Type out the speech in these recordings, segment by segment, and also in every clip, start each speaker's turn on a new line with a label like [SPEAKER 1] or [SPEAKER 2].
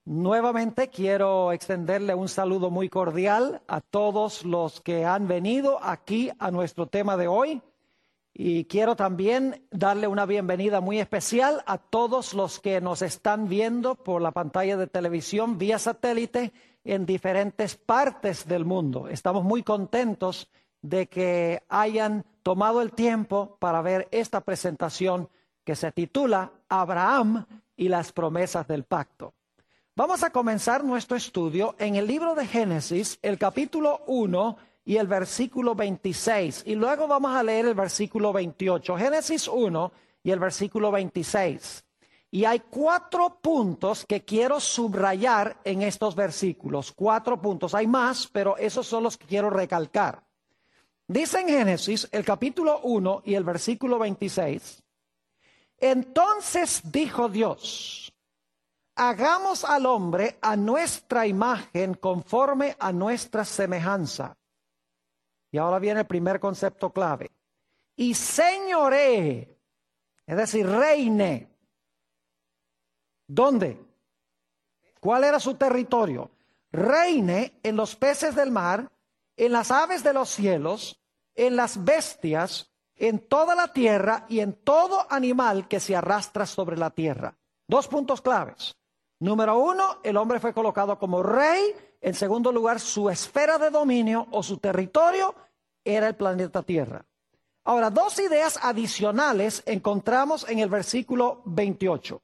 [SPEAKER 1] Nuevamente quiero extenderle un saludo muy cordial a todos los que han venido aquí a nuestro tema de hoy. Y quiero también darle una bienvenida muy especial a todos los que nos están viendo por la pantalla de televisión vía satélite en diferentes partes del mundo. Estamos muy contentos de que hayan tomado el tiempo para ver esta presentación que se titula Abraham y las promesas del pacto. Vamos a comenzar nuestro estudio en el libro de Génesis, el capítulo 1 y el versículo 26. Y luego vamos a leer el versículo 28. Génesis 1 y el versículo 26. Y hay 4 puntos que quiero subrayar en estos versículos. 4 puntos. Hay más, pero esos son los que quiero recalcar. Dice en Génesis, el capítulo 1 y el versículo 26. Entonces dijo Dios: hagamos al hombre a nuestra imagen conforme a nuestra semejanza. Y ahora viene el primer concepto clave. Y señoree, es decir, reine. ¿Dónde? ¿Cuál era su territorio? Reine en los peces del mar, en las aves de los cielos, en las bestias, en toda la tierra y en todo animal que se arrastra sobre la tierra. 2 puntos claves. Número 1, el hombre fue colocado como rey. En segundo lugar, su esfera de dominio o su territorio era el planeta Tierra. Ahora, 2 ideas adicionales encontramos en el versículo 28.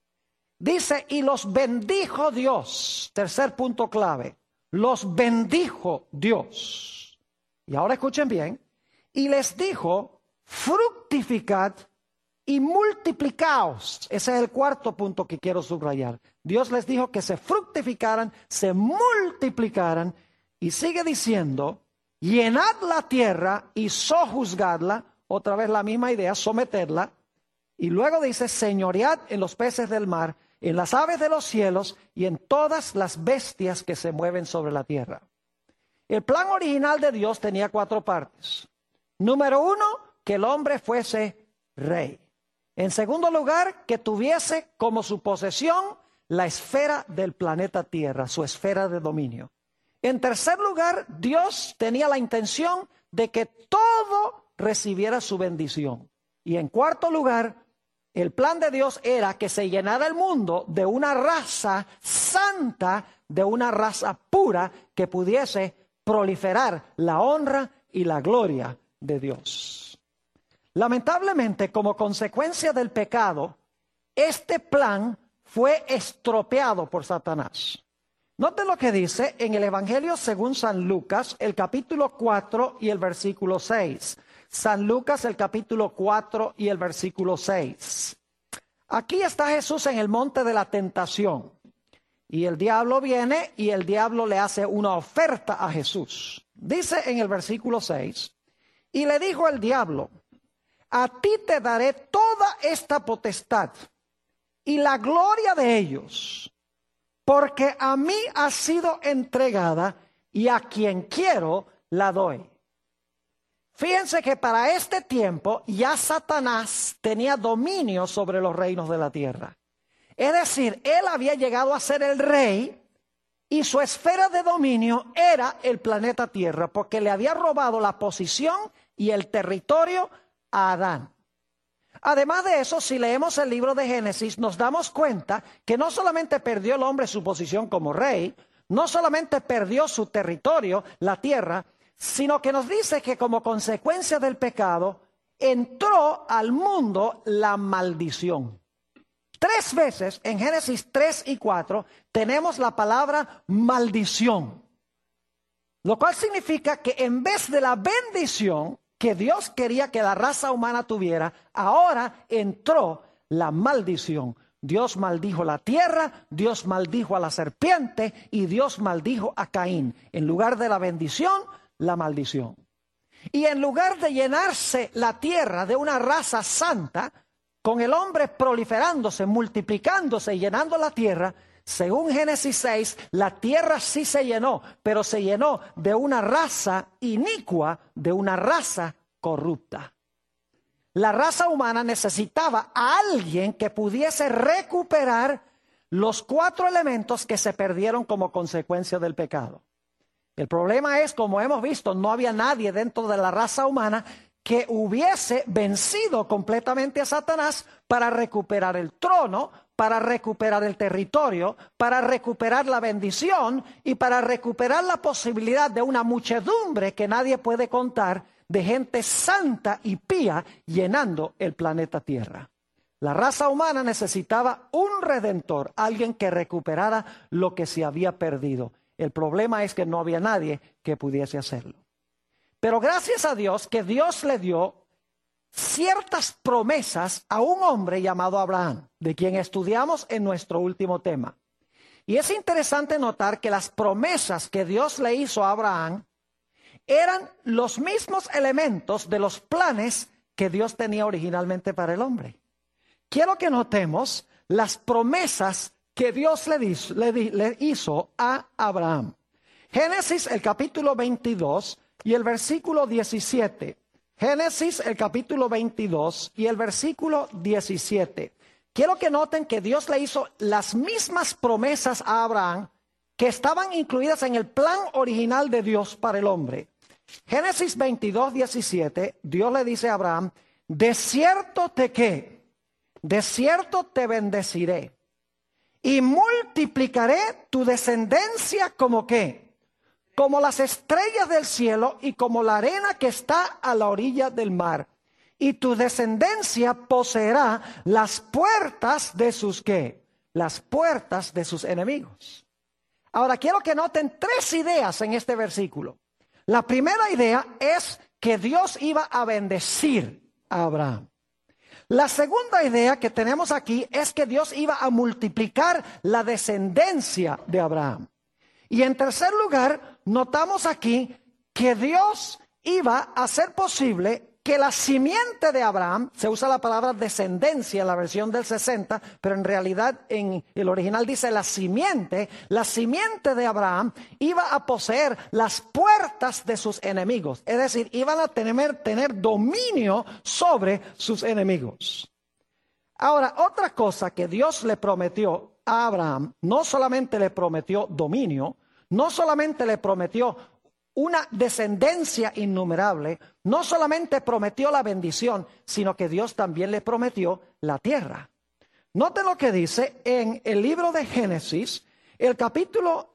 [SPEAKER 1] Dice, y los bendijo Dios. Tercer punto clave. Los bendijo Dios. Y ahora escuchen bien. Y les dijo, fructificad y multiplicaos. Ese es el cuarto punto que quiero subrayar. Dios les dijo que se fructificaran, se multiplicaran, y sigue diciendo, llenad la tierra y sojuzgadla, otra vez la misma idea, someterla, y luego dice, señoread en los peces del mar, en las aves de los cielos y en todas las bestias que se mueven sobre la tierra. El plan original de Dios tenía 4 partes. Número 1, que el hombre fuese rey. En segundo lugar, que tuviese como su posesión la esfera del planeta Tierra, su esfera de dominio. En tercer lugar, Dios tenía la intención de que todo recibiera su bendición. Y en cuarto lugar, el plan de Dios era que se llenara el mundo de una raza santa, de una raza pura que pudiese proliferar la honra y la gloria de Dios. Lamentablemente, como consecuencia del pecado, este plan fue estropeado por Satanás. Note lo que dice en el Evangelio según San Lucas, el capítulo 4 y el versículo 6. San Lucas, el capítulo 4 y el versículo 6. Aquí está Jesús en el monte de la tentación. Y el diablo viene y el diablo le hace una oferta a Jesús. Dice en el versículo 6, y le dijo el diablo, a ti te daré toda esta potestad y la gloria de ellos, porque a mí ha sido entregada y a quien quiero la doy. Fíjense que para este tiempo ya Satanás tenía dominio sobre los reinos de la tierra. Es decir, él había llegado a ser el rey y su esfera de dominio era el planeta Tierra, porque le había robado la posición y el territorio a Adán. Además de eso, si leemos el libro de Génesis, nos damos cuenta que no solamente perdió el hombre su posición como rey, no solamente perdió su territorio, la tierra, sino que nos dice que como consecuencia del pecado, entró al mundo la maldición. 3 veces en Génesis 3 y 4 tenemos la palabra maldición, lo cual significa que en vez de la bendición que Dios quería que la raza humana tuviera, ahora entró la maldición. Dios maldijo la tierra, Dios maldijo a la serpiente y Dios maldijo a Caín. En lugar de la bendición, la maldición. Y en lugar de llenarse la tierra de una raza santa, con el hombre proliferándose, multiplicándose y llenando la tierra, según Génesis 6, la tierra sí se llenó, pero se llenó de una raza inicua, de una raza corrupta. La raza humana necesitaba a alguien que pudiese recuperar los 4 elementos que se perdieron como consecuencia del pecado. El problema es, como hemos visto, no había nadie dentro de la raza humana que hubiese vencido completamente a Satanás para recuperar el trono, para recuperar el territorio, para recuperar la bendición y para recuperar la posibilidad de una muchedumbre que nadie puede contar de gente santa y pía llenando el planeta Tierra. La raza humana necesitaba un redentor, alguien que recuperara lo que se había perdido. El problema es que no había nadie que pudiese hacerlo. Pero gracias a Dios que Dios le dio ciertas promesas a un hombre llamado Abraham, de quien estudiamos en nuestro último tema. Y es interesante notar que las promesas que Dios le hizo a Abraham eran los mismos elementos de los planes que Dios tenía originalmente para el hombre. Quiero que notemos las promesas que Dios le hizo a Abraham. Génesis, el capítulo 22 y el versículo 17. Génesis, el capítulo 22 y el versículo 17. Quiero que noten que Dios le hizo las mismas promesas a Abraham que estaban incluidas en el plan original de Dios para el hombre. Génesis 22, 17, Dios le dice a Abraham, de cierto de cierto te bendeciré y multiplicaré tu descendencia como ¿qué? Como las estrellas del cielo y como la arena que está a la orilla del mar. Y tu descendencia poseerá las puertas de sus ¿qué? Las puertas de sus enemigos. Ahora quiero que noten 3 ideas en este versículo. La primera idea es que Dios iba a bendecir a Abraham. La segunda idea que tenemos aquí es que Dios iba a multiplicar la descendencia de Abraham. Y en tercer lugar, notamos aquí que Dios iba a hacer posible que la simiente de Abraham, se usa la palabra descendencia en la versión del 60, pero en realidad en el original dice la simiente de Abraham iba a poseer las puertas de sus enemigos. Es decir, iban a tener dominio sobre sus enemigos. Ahora, otra cosa que Dios le prometió a Abraham, no solamente le prometió dominio, no solamente le prometió una descendencia innumerable, no solamente prometió la bendición, sino que Dios también le prometió la tierra. Note lo que dice en el libro de Génesis, el capítulo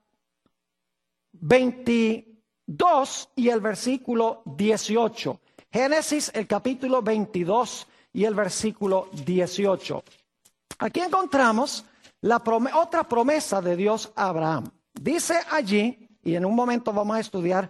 [SPEAKER 1] 22 y el versículo 18. Génesis, el capítulo 22 y el versículo 18. Aquí encontramos otra promesa de Dios a Abraham. Dice allí, y en un momento vamos a estudiar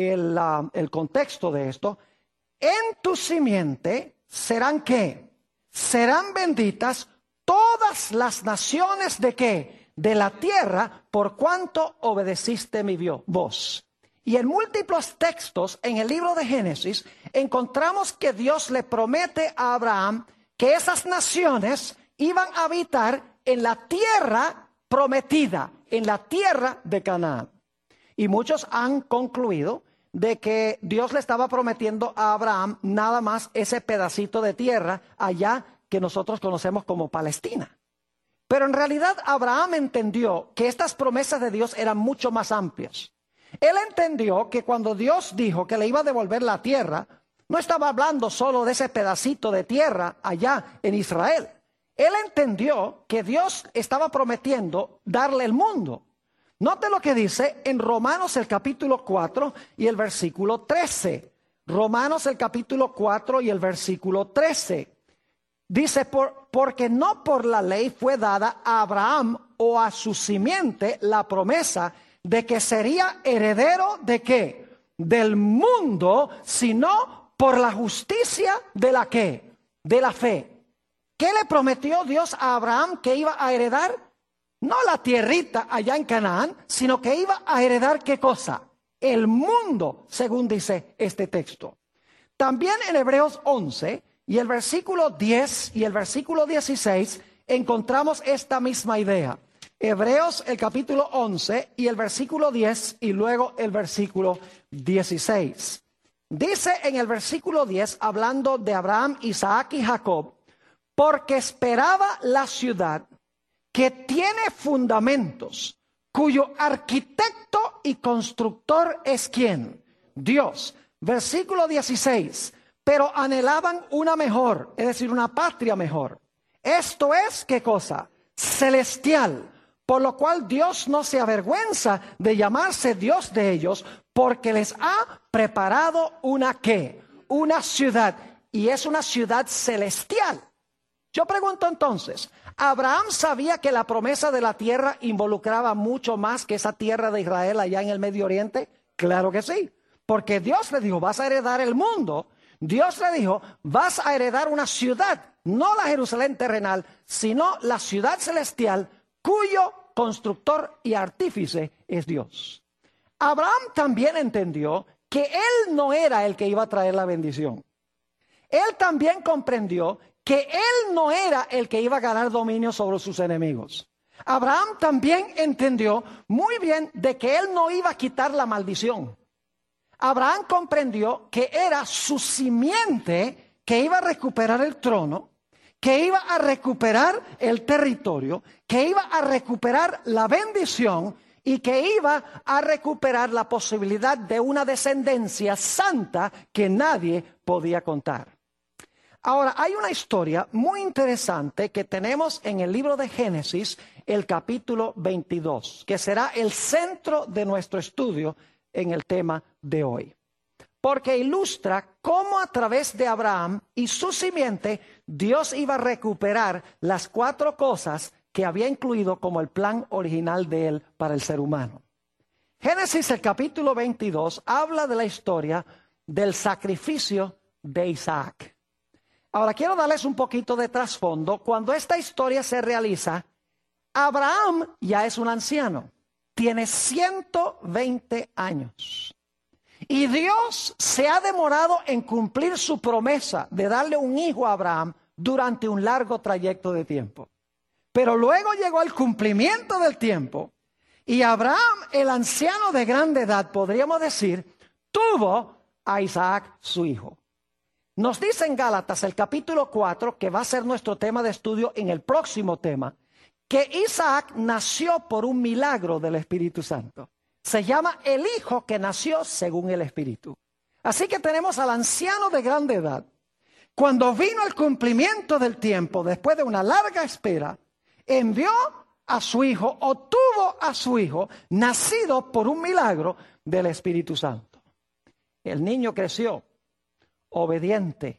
[SPEAKER 1] el contexto de esto, en tu simiente serán ¿qué? Serán benditas todas las naciones de ¿qué? De la tierra, por cuanto obedeciste mi voz. Y en múltiples textos en el libro de Génesis encontramos que Dios le promete a Abraham que esas naciones iban a habitar en la tierra prometida, en la tierra de Canaán. Y muchos han concluido de que Dios le estaba prometiendo a Abraham nada más ese pedacito de tierra allá que nosotros conocemos como Palestina. Pero en realidad Abraham entendió que estas promesas de Dios eran mucho más amplias. Él entendió que cuando Dios dijo que le iba a devolver la tierra, no estaba hablando solo de ese pedacito de tierra allá en Israel. Él entendió que Dios estaba prometiendo darle el mundo. Note lo que dice en Romanos el capítulo 4 y el versículo 13. Romanos el capítulo 4 y el versículo 13. Dice, porque no por la ley fue dada a Abraham o a su simiente la promesa de que sería heredero de ¿qué? Del mundo, sino por la justicia de la ¿qué? De la fe. ¿Qué le prometió Dios a Abraham que iba a heredar? No la tierrita allá en Canaán, sino que iba a heredar ¿qué cosa? El mundo, según dice este texto. También en Hebreos 11 y el versículo 10 y el versículo 16 encontramos esta misma idea. Hebreos el capítulo 11 y el versículo 10 y luego el versículo 16. Dice en el versículo 10, hablando de Abraham, Isaac y Jacob, porque esperaba la ciudad que tiene fundamentos, cuyo arquitecto y constructor es ¿quién? Dios. Versículo 16. Pero anhelaban una mejor, es decir, una patria mejor. Esto es, ¿qué cosa? Celestial. Por lo cual Dios no se avergüenza de llamarse Dios de ellos, porque les ha preparado una ¿qué? Una ciudad. Y es una ciudad celestial. Yo pregunto entonces, ¿Abraham sabía que la promesa de la tierra involucraba mucho más que esa tierra de Israel allá en el Medio Oriente? Claro que sí, porque Dios le dijo, vas a heredar el mundo. Dios le dijo, vas a heredar una ciudad, no la Jerusalén terrenal, sino la ciudad celestial, cuyo constructor y artífice es Dios. Abraham también entendió que él no era el que iba a traer la bendición. Él también comprendió que él no era el que iba a ganar dominio sobre sus enemigos. Abraham también entendió muy bien de que él no iba a quitar la maldición. Abraham comprendió que era su simiente que iba a recuperar el trono, que iba a recuperar el territorio, que iba a recuperar la bendición y que iba a recuperar la posibilidad de una descendencia santa que nadie podía contar. Ahora, hay una historia muy interesante que tenemos en el libro de Génesis, el capítulo 22, que será el centro de nuestro estudio en el tema de hoy. Porque ilustra cómo a través de Abraham y su simiente, Dios iba a recuperar las 4 cosas que había incluido como el plan original de él para el ser humano. Génesis, el capítulo 22, habla de la historia del sacrificio de Isaac. Ahora, quiero darles un poquito de trasfondo. Cuando esta historia se realiza, Abraham ya es un anciano. Tiene 120 años. Y Dios se ha demorado en cumplir su promesa de darle un hijo a Abraham durante un largo trayecto de tiempo. Pero luego llegó el cumplimiento del tiempo y Abraham, el anciano de grande edad, podríamos decir, tuvo a Isaac, su hijo. Nos dice en Gálatas, el capítulo 4, que va a ser nuestro tema de estudio en el próximo tema, que Isaac nació por un milagro del Espíritu Santo. Se llama el hijo que nació según el Espíritu. Así que tenemos al anciano de grande edad. Cuando vino el cumplimiento del tiempo, después de una larga espera, envió a su hijo o tuvo a su hijo nacido por un milagro del Espíritu Santo. El niño creció obediente,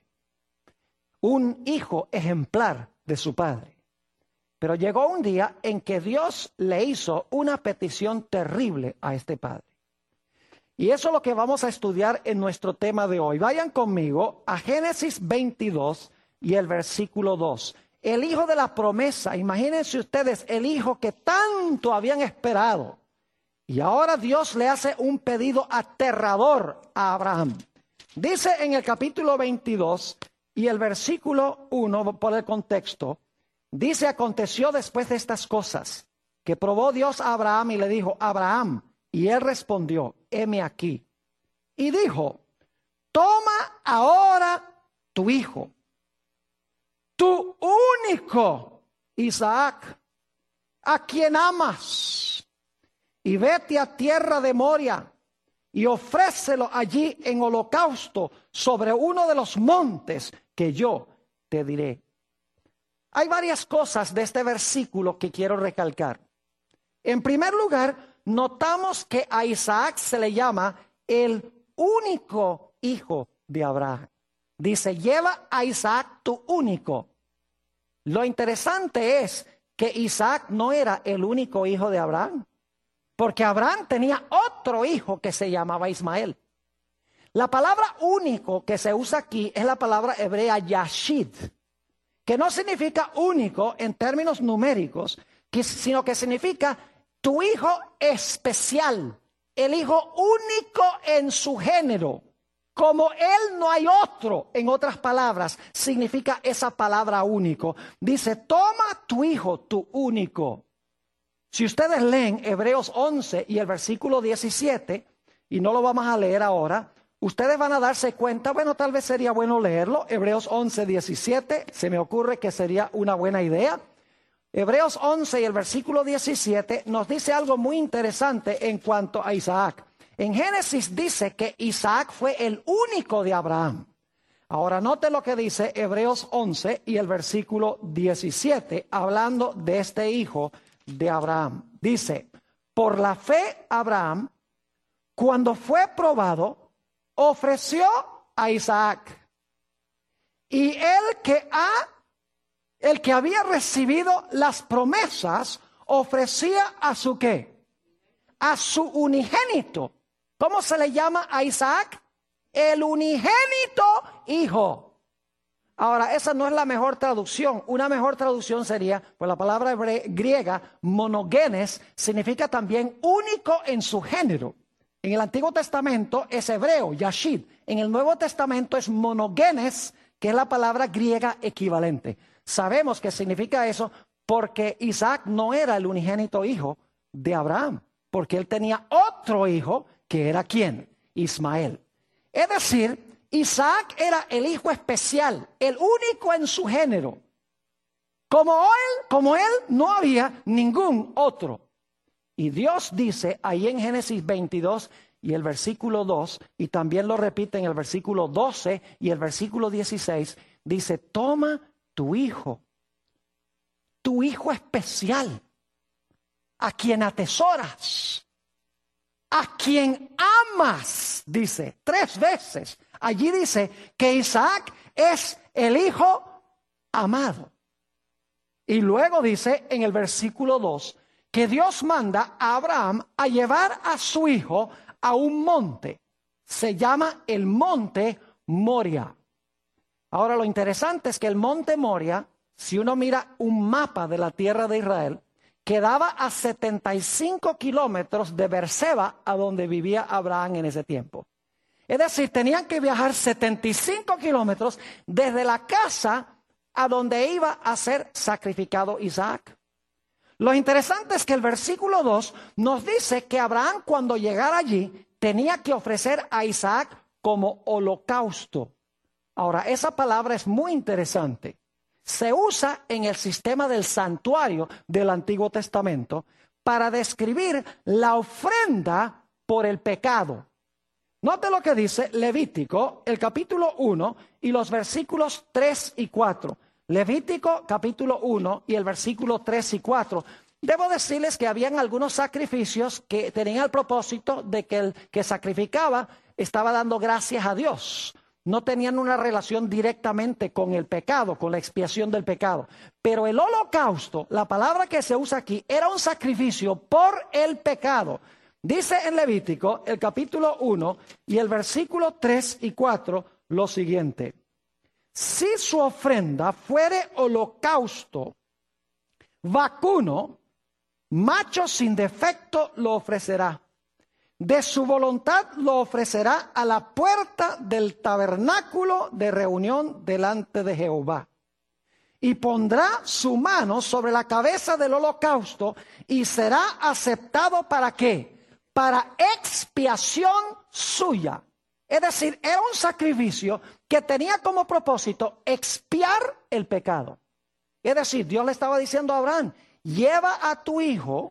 [SPEAKER 1] un hijo ejemplar de su padre. Pero llegó un día en que Dios le hizo una petición terrible a este padre. Y eso es lo que vamos a estudiar en nuestro tema de hoy. Vayan conmigo a Génesis 22 y el versículo 2. El hijo de la promesa, imagínense ustedes, el hijo que tanto habían esperado. Y ahora Dios le hace un pedido aterrador a Abraham. Dice en el capítulo 22 y el versículo 1, por el contexto, dice, aconteció después de estas cosas, que probó Dios a Abraham y le dijo, Abraham, y él respondió, heme aquí. Y dijo, toma ahora tu hijo, tu único Isaac, a quien amas, y vete a tierra de Moria, y ofrécelo allí en holocausto sobre uno de los montes que yo te diré. Hay varias cosas de este versículo que quiero recalcar. En primer lugar, notamos que a Isaac se le llama el único hijo de Abraham. Dice, lleva a Isaac tu único. Lo interesante es que Isaac no era el único hijo de Abraham. Porque Abraham tenía otro hijo que se llamaba Ismael. La palabra único que se usa aquí es la palabra hebrea yashid, que no significa único en términos numéricos, sino que significa tu hijo especial, el hijo único en su género. Como él no hay otro, en otras palabras, significa esa palabra único. Dice, toma tu hijo, tu único. Si ustedes leen Hebreos 11 y el versículo 17, y no lo vamos a leer ahora, ustedes van a darse cuenta, bueno, tal vez sería bueno leerlo. Hebreos 11, 17, se me ocurre que sería una buena idea. Hebreos 11 y el versículo 17 nos dice algo muy interesante en cuanto a Isaac. En Génesis dice que Isaac fue el único de Abraham. Ahora note lo que dice Hebreos 11 y el versículo 17, hablando de este hijo de Abraham. Dice, por la fe Abraham, cuando fue probado, ofreció a Isaac. Y el que había recibido las promesas, ofrecía a su ¿qué? A su unigénito. ¿Cómo se le llama a Isaac? El unigénito hijo. Ahora, esa no es la mejor traducción. Una mejor traducción sería, pues la palabra griega, monogenes, significa también único en su género. En el Antiguo Testamento es hebreo, yashid. En el Nuevo Testamento es monogenes, que es la palabra griega equivalente. Sabemos que significa eso porque Isaac no era el unigénito hijo de Abraham, porque él tenía otro hijo que era ¿quién? Ismael. Es decir, Isaac era el hijo especial, el único en su género. Como él no había ningún otro. Y Dios dice ahí en Génesis 22 y el versículo 2, y también lo repite en el versículo 12 y el versículo 16, dice, toma tu hijo especial, a quien atesoras, a quien amas, dice 3 veces. Allí dice que Isaac es el hijo amado. Y luego dice en el versículo 2 que Dios manda a Abraham a llevar a su hijo a un monte. Se llama el monte Moria. Ahora lo interesante es que el monte Moria, si uno mira un mapa de la tierra de Israel, quedaba a 75 kilómetros de Beerseba, a donde vivía Abraham en ese tiempo. Es decir, tenían que viajar 75 kilómetros desde la casa a donde iba a ser sacrificado Isaac. Lo interesante es que el versículo 2 nos dice que Abraham, cuando llegara allí, tenía que ofrecer a Isaac como holocausto. Ahora, esa palabra es muy interesante. Se usa en el sistema del santuario del Antiguo Testamento para describir la ofrenda por el pecado. Note lo que dice Levítico, el capítulo 1 y los versículos 3 y 4. Levítico capítulo 1 y el versículo 3 y 4. Debo decirles que habían algunos sacrificios que tenían el propósito de que el que sacrificaba estaba dando gracias a Dios. No tenían una relación directamente con el pecado, con la expiación del pecado. Pero el holocausto, la palabra que se usa aquí, era un sacrificio por el pecado. Dice en Levítico, el capítulo 1 y el versículo 3 y 4, lo siguiente. Si su ofrenda fuere holocausto vacuno, macho sin defecto lo ofrecerá. De su voluntad lo ofrecerá a la puerta del tabernáculo de reunión delante de Jehová. Y pondrá su mano sobre la cabeza del holocausto y será aceptado ¿para qué? Para expiación suya. Es decir, era un sacrificio que tenía como propósito expiar el pecado. Es decir, Dios le estaba diciendo a Abraham, lleva a tu hijo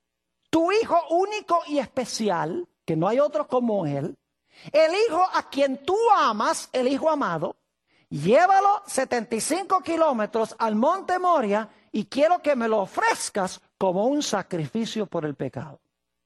[SPEAKER 1] único y especial, que no hay otro como él, el hijo a quien tú amas, el hijo amado, llévalo 75 kilómetros al monte Moria y quiero que me lo ofrezcas como un sacrificio por el pecado.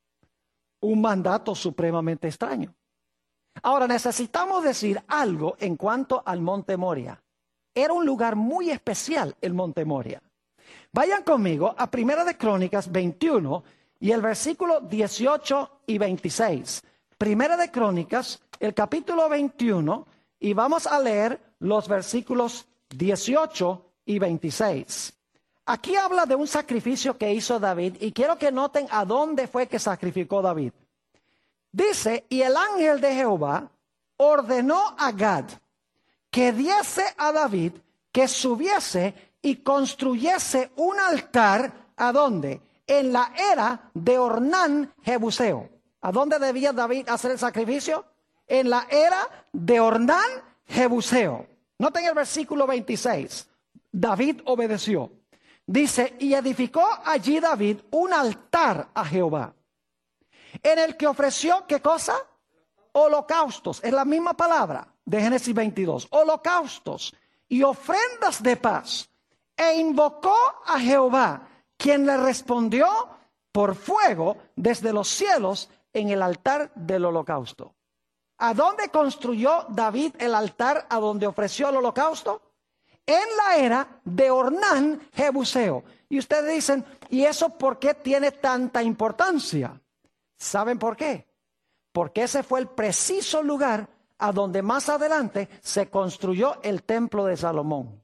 [SPEAKER 1] Un mandato supremamente extraño. Ahora necesitamos decir algo en cuanto al monte Moria. Era un lugar muy especial el monte Moria. Vayan conmigo a Primera de Crónicas 21 y el versículo 18 y 26. Primera de Crónicas, el capítulo 21, y vamos a leer los versículos 18 y 26. Aquí habla de un sacrificio que hizo David y quiero que noten a dónde fue que sacrificó David. Dice, y el ángel de Jehová ordenó a Gad que diese a David que subiese y construyese un altar, ¿a dónde? En la era de Ornán Jebuseo. ¿A dónde debía David hacer el sacrificio? En la era de Ornán Jebuseo. Noten el versículo 26. David obedeció. Dice, y edificó allí David un altar a Jehová, en el que ofreció, ¿qué cosa? Holocaustos, es la misma palabra de Génesis 22, holocaustos y ofrendas de paz, e invocó a Jehová, quien le respondió por fuego desde los cielos en el altar del holocausto. ¿A dónde construyó David el altar a donde ofreció el holocausto? En la era de Ornán Jebuseo. Y ustedes dicen, ¿y eso por qué tiene tanta importancia? ¿Saben por qué? Porque ese fue el preciso lugar a donde más adelante se construyó el templo de Salomón.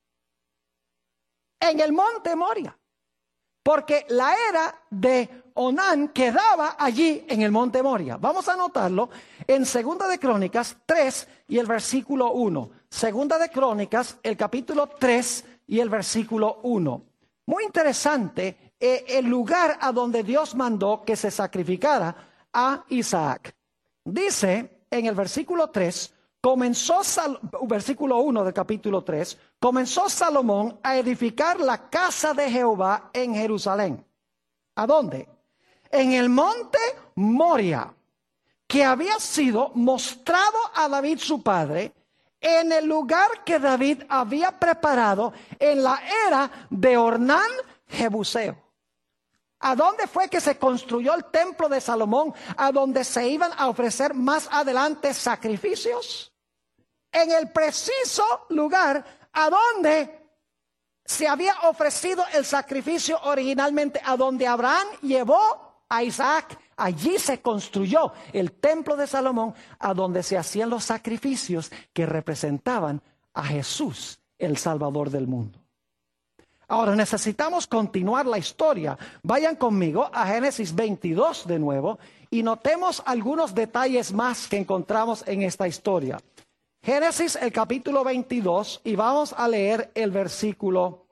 [SPEAKER 1] En el monte Moria. Porque la era de Onán quedaba allí en el monte Moria. Vamos a anotarlo en 2 de Crónicas 3 y el versículo 1. 2 de Crónicas, el capítulo 3 y el versículo 1. Muy interesante el lugar a donde Dios mandó que se sacrificara a Isaac. Dice en el versículo 3, versículo 1 del capítulo 3, comenzó Salomón a edificar la casa de Jehová en Jerusalén. ¿A dónde? En el monte Moria, que había sido mostrado a David su padre, en el lugar que David había preparado en la era de Ornán Jebuseo. ¿A dónde fue que se construyó el templo de Salomón, a donde se iban a ofrecer más adelante sacrificios? En el preciso lugar a donde se había ofrecido el sacrificio originalmente, a donde Abraham llevó a Isaac. Allí se construyó el templo de Salomón, a donde se hacían los sacrificios que representaban a Jesús, el Salvador del mundo. Ahora necesitamos continuar la historia. Vayan conmigo a Génesis 22 de nuevo y notemos algunos detalles más que encontramos en esta historia. Génesis, el capítulo 22, y vamos a leer el versículo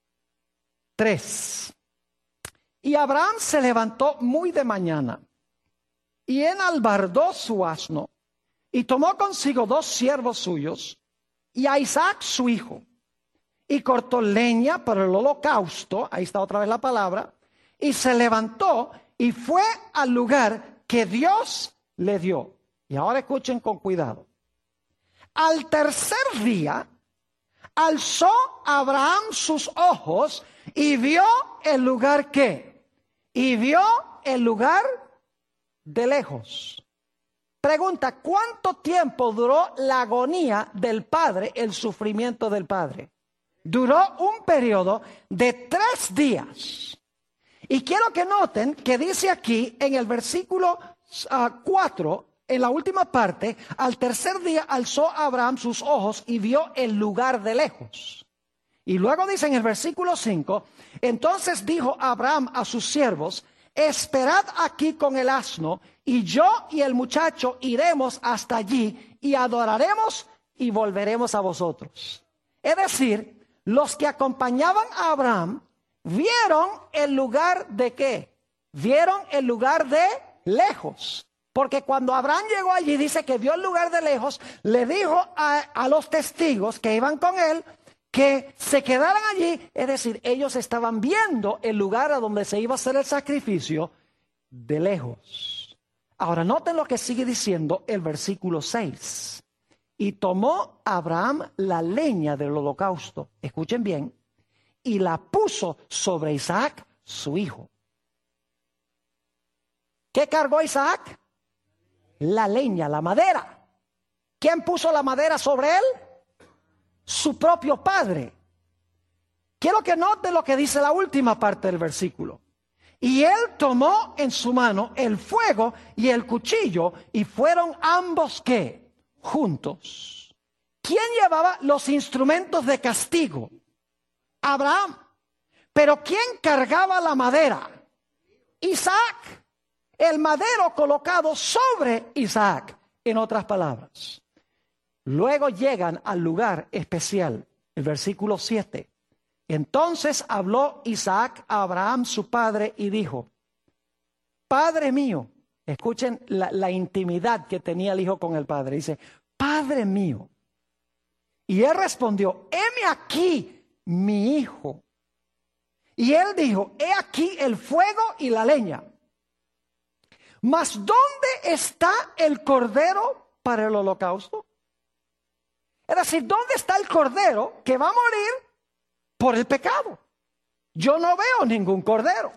[SPEAKER 1] 3. Y Abraham se levantó muy de mañana y enalbardó su asno y tomó consigo 2 siervos suyos y a Isaac su hijo y cortó leña para el holocausto, ahí está otra vez la palabra, y se levantó y fue al lugar que Dios le dio. Y ahora escuchen con cuidado. Al tercer día, alzó Abraham sus ojos y vio el lugar ¿qué? Y vio el lugar de lejos. Pregunta, ¿cuánto tiempo duró la agonía del padre, el sufrimiento del padre? Duró un periodo de 3 días. Y quiero que noten que dice aquí en el versículo 4, en la última parte, al tercer día alzó Abraham sus ojos y vio el lugar de lejos. Y luego dice en el versículo 5, entonces dijo Abraham a sus siervos, esperad aquí con el asno, y yo y el muchacho iremos hasta allí y adoraremos y volveremos a vosotros. Es decir, los que acompañaban a Abraham vieron el lugar de ¿qué? Vieron el lugar de lejos. Porque cuando Abraham llegó allí, dice que vio el lugar de lejos, le dijo a los testigos que iban con él que se quedaran allí. Es decir, ellos estaban viendo el lugar a donde se iba a hacer el sacrificio de lejos. Ahora noten lo que sigue diciendo el versículo 6. Y tomó Abraham la leña del holocausto, escuchen bien, y la puso sobre Isaac, su hijo. ¿Qué cargó Isaac? La leña, la madera. ¿Quién puso la madera sobre él? Su propio padre. Quiero que noten lo que dice la última parte del versículo. Y él tomó en su mano el fuego y el cuchillo, y fueron ambos ¿qué? Juntos. ¿Quién llevaba los instrumentos de castigo? Abraham. Pero ¿quién cargaba la madera? Isaac. El madero colocado sobre Isaac, en otras palabras. Luego llegan al lugar especial, el versículo 7. Entonces habló Isaac a Abraham su padre y dijo, Padre mío. Escuchen la intimidad que tenía el hijo con el padre. Dice, Padre mío. Y él respondió, heme aquí mi hijo. Y él dijo, he aquí el fuego y la leña. Mas ¿dónde está el cordero para el holocausto? Es decir, ¿dónde está el cordero que va a morir por el pecado? Yo no veo ningún cordero.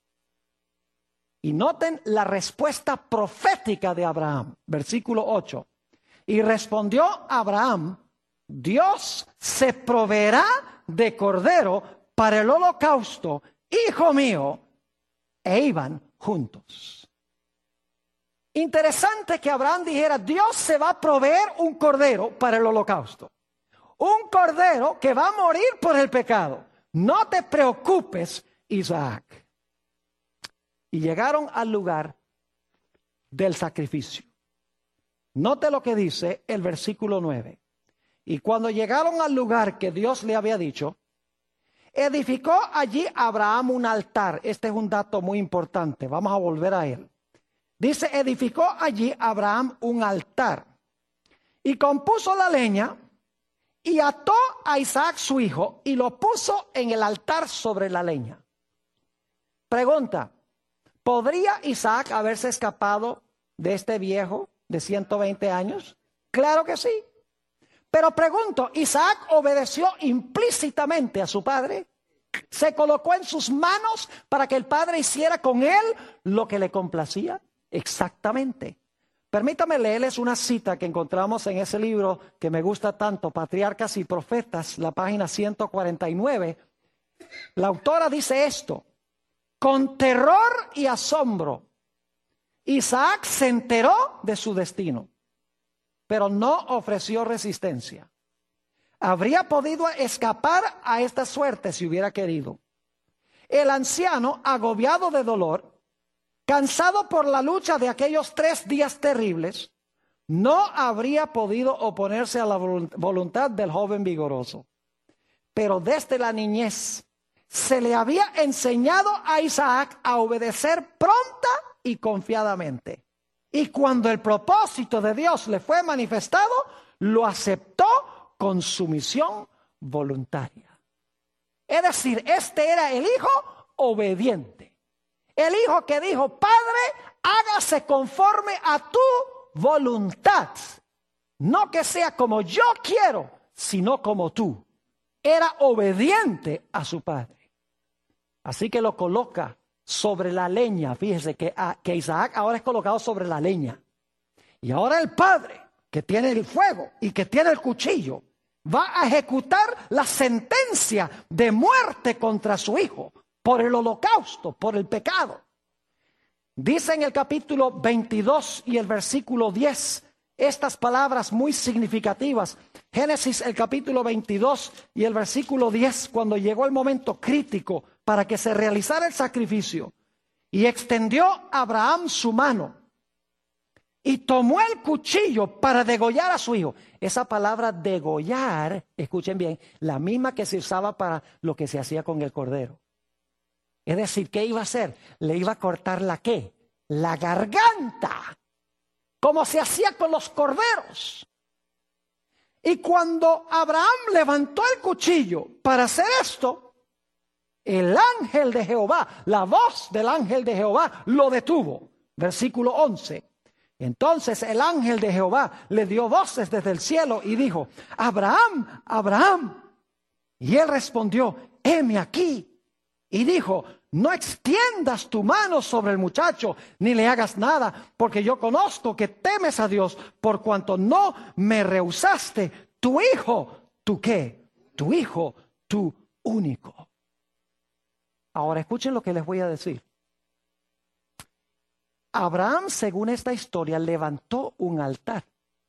[SPEAKER 1] Y noten la respuesta profética de Abraham, versículo 8. Y respondió Abraham, Dios se proveerá de cordero para el holocausto, hijo mío. E iban juntos. Interesante que Abraham dijera, Dios se va a proveer un cordero para el holocausto. Un cordero que va a morir por el pecado. No te preocupes, Isaac. Y llegaron al lugar del sacrificio. Note lo que dice el versículo 9. Y cuando llegaron al lugar que Dios le había dicho, edificó allí Abraham un altar. Este es un dato muy importante. Vamos a volver a él. Dice, edificó allí Abraham un altar. Y compuso la leña y ató a Isaac su hijo y lo puso en el altar sobre la leña. Pregunta, ¿podría Isaac haberse escapado de este viejo de 120 años? Claro que sí. Pero pregunto, ¿Isaac obedeció implícitamente a su padre? ¿Se colocó en sus manos para que el padre hiciera con él lo que le complacía? Exactamente. Permítame leerles una cita que encontramos en ese libro que me gusta tanto, Patriarcas y Profetas, la página 149. La autora dice esto: con terror y asombro, Isaac se enteró de su destino, pero no ofreció resistencia. Habría podido escapar a esta suerte si hubiera querido. El anciano, agobiado de dolor, cansado por la lucha de aquellos 3 días terribles, no habría podido oponerse a la voluntad del joven vigoroso. Pero desde la niñez se le había enseñado a Isaac a obedecer pronta y confiadamente. Y cuando el propósito de Dios le fue manifestado, lo aceptó con sumisión voluntaria. Es decir, este era el hijo obediente. El hijo que dijo, Padre, hágase conforme a tu voluntad. No que sea como yo quiero, sino como tú. Era obediente a su padre. Así que lo coloca sobre la leña. Fíjese que Isaac ahora es colocado sobre la leña. Y ahora el padre, que tiene el fuego y que tiene el cuchillo, va a ejecutar la sentencia de muerte contra su hijo por el holocausto, por el pecado. Dice en el capítulo 22 y el versículo 10 estas palabras muy significativas. Génesis, el capítulo 22 y el versículo 10, cuando llegó el momento crítico para que se realizara el sacrificio, y extendió Abraham su mano y tomó el cuchillo para degollar a su hijo. Esa palabra degollar, escuchen bien, la misma que se usaba para lo que se hacía con el cordero. Es decir, ¿qué iba a hacer? Le iba a cortar la ¿qué? La garganta, como se hacía con los corderos. Y cuando Abraham levantó el cuchillo para hacer esto, el ángel de Jehová, la voz del ángel de Jehová lo detuvo. Versículo 11. Entonces el ángel de Jehová le dio voces desde el cielo y dijo, Abraham, Abraham. Y él respondió, heme aquí. Y dijo, no extiendas tu mano sobre el muchacho, ni le hagas nada, porque yo conozco que temes a Dios, por cuanto no me rehusaste tu hijo. ¿Tu qué? Tu hijo, tu único. Ahora escuchen lo que les voy a decir. Abraham, según esta historia, levantó un altar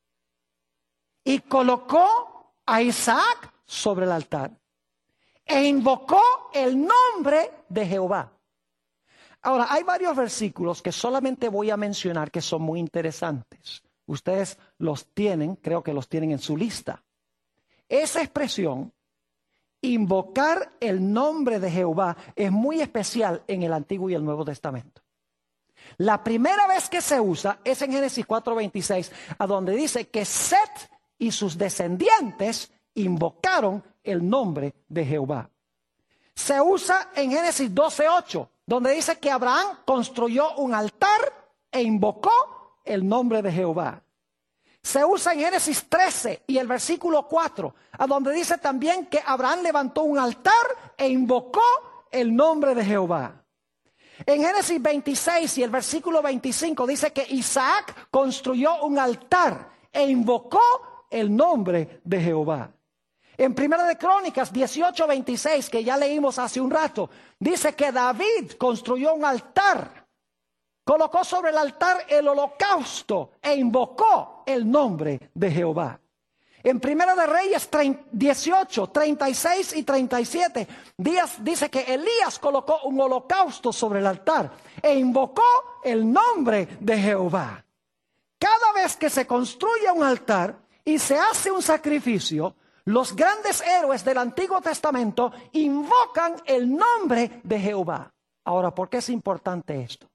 [SPEAKER 1] y colocó a Isaac sobre el altar e invocó el nombre de Jehová. Ahora, hay varios versículos que solamente voy a mencionar que son muy interesantes. Ustedes los tienen, creo que los tienen en su lista. Esa expresión, invocar el nombre de Jehová, es muy especial en el Antiguo y el Nuevo Testamento. La primera vez que se usa es en Génesis 4:26, a donde dice que Set y sus descendientes invocaron el nombre de Jehová. Se usa en Génesis 12:8, donde dice que Abraham construyó un altar e invocó el nombre de Jehová. Se usa en Génesis 13 y el versículo 4, a donde dice también que Abraham levantó un altar e invocó el nombre de Jehová. En Génesis 26 y el versículo 25 dice que Isaac construyó un altar e invocó el nombre de Jehová. En Primera de Crónicas 18:26, que ya leímos hace un rato, dice que David construyó un altar, colocó sobre el altar el holocausto e invocó el nombre de Jehová. En Primera de Reyes 18, 36 y 37, dice que Elías colocó un holocausto sobre el altar e invocó el nombre de Jehová. Cada vez que se construye un altar y se hace un sacrificio, los grandes héroes del Antiguo Testamento invocan el nombre de Jehová. Ahora, ¿por qué es importante esto?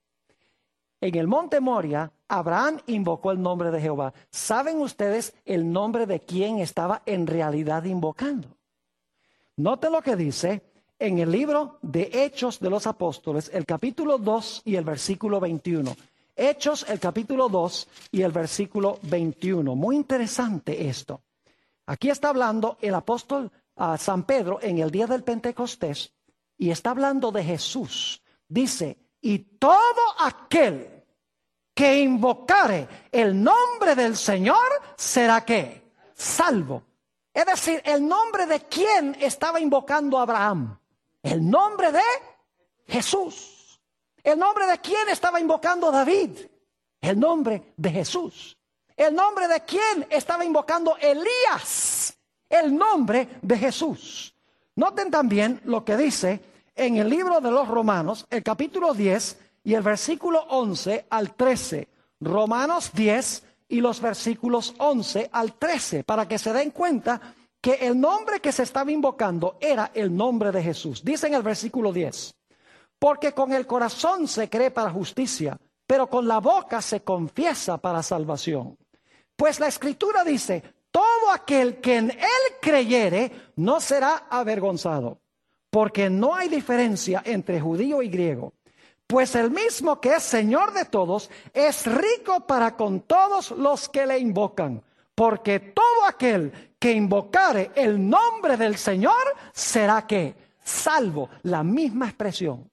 [SPEAKER 1] En el monte Moria, Abraham invocó el nombre de Jehová. ¿Saben ustedes el nombre de quién estaba en realidad invocando? Note lo que dice en el libro de Hechos de los Apóstoles, el capítulo 2 y el versículo 21. Hechos, el capítulo 2 y el versículo 21. Muy interesante esto. Aquí está hablando el apóstol San Pedro en el día del Pentecostés y está hablando de Jesús. Dice, y todo aquel que invocare el nombre del Señor será ¿qué? Salvo. Es decir, el nombre de quién estaba invocando Abraham. El nombre de Jesús. El nombre de quién estaba invocando David. El nombre de Jesús. El nombre de quién estaba invocando Elías. El nombre de Jesús. Noten también lo que dice en el libro de los Romanos, el capítulo 10 y el versículo 11 al 13. Romanos 10 y los versículos 11 al 13, para que se den cuenta que el nombre que se estaba invocando era el nombre de Jesús. Dice en el versículo 10, porque con el corazón se cree para justicia, pero con la boca se confiesa para salvación. Pues la Escritura dice, todo aquel que en él creyere no será avergonzado, porque no hay diferencia entre judío y griego. Pues el mismo que es Señor de todos es rico para con todos los que le invocan, porque todo aquel que invocare el nombre del Señor será ¿qué? Salvo. La misma expresión.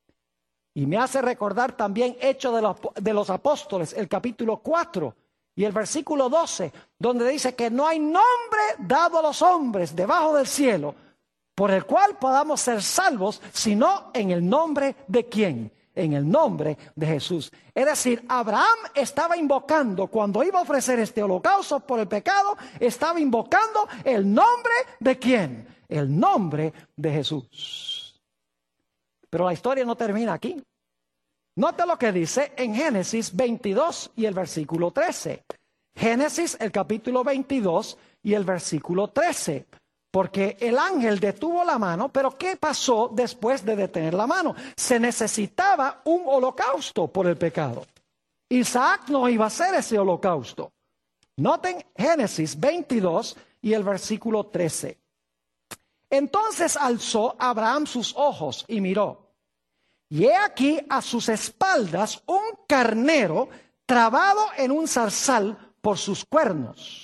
[SPEAKER 1] Y me hace recordar también Hechos de los Apóstoles, el capítulo 4 y el versículo 12, donde dice que no hay nombre dado a los hombres debajo del cielo por el cual podamos ser salvos, sino en el nombre de ¿quién? En el nombre de Jesús. Es decir, Abraham estaba invocando, cuando iba a ofrecer este holocausto por el pecado, estaba invocando el nombre de ¿quién? El nombre de Jesús. Pero la historia no termina aquí. Note lo que dice en Génesis 22 y el versículo 13. Génesis, el capítulo 22 y el versículo 13. Porque el ángel detuvo la mano, pero ¿qué pasó después de detener la mano? Se necesitaba un holocausto por el pecado. Isaac no iba a hacer ese holocausto. Noten Génesis 22 y el versículo 13. Entonces alzó Abraham sus ojos y miró. Y he aquí a sus espaldas un carnero trabado en un zarzal por sus cuernos.